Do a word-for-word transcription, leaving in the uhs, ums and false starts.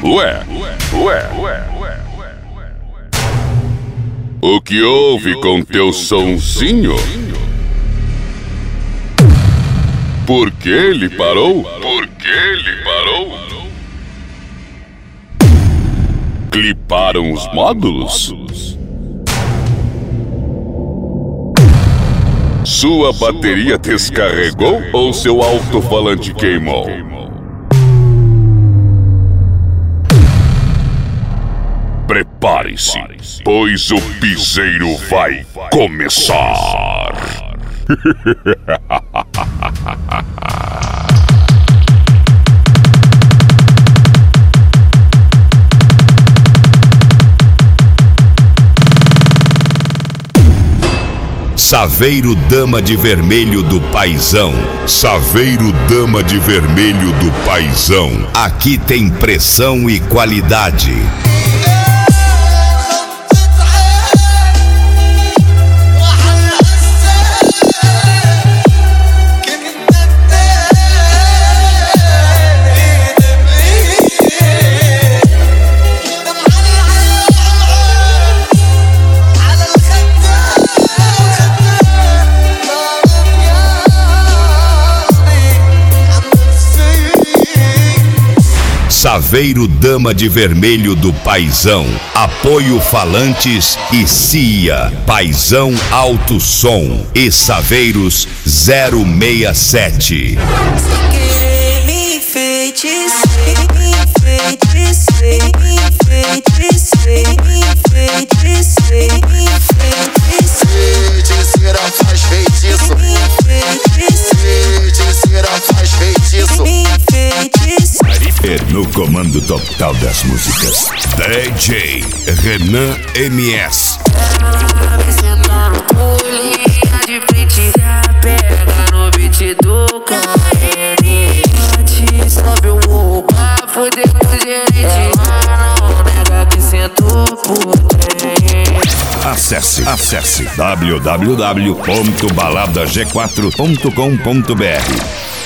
ué, ué, ué, ué. O que houve com teu sonzinho? Por que ele parou? Por que ele parou? Cliparam os módulos? Sua bateria descarregou ou seu alto-falante queimou? Prepare-se, pois o piseiro vai começar. Saveiro Dama de Vermelho do Paizão. Saveiro Dama de Vermelho do Paizão. Aqui tem pressão e qualidade. Saveiro Dama de Vermelho do Paizão. Apoio Falantes e C I A. Paizão Alto Som e Saveiros zero seis sete. Querer me enfeitiçar, me enfeitiçar, me enfeitiçar, me enfeitiçar, me enfeitiçar. Feiticeira faz feitiço. Feiticeira faz feitiço. E no comando total das músicas, D J Renan M S. Vai sentar no pulinha de frente, pega no beat do K-N. Te sobe o morro pra foder com o gerente. Não nega que sentou por trem. Acesse, acesse w w w ponto balada g quatro ponto com ponto b r.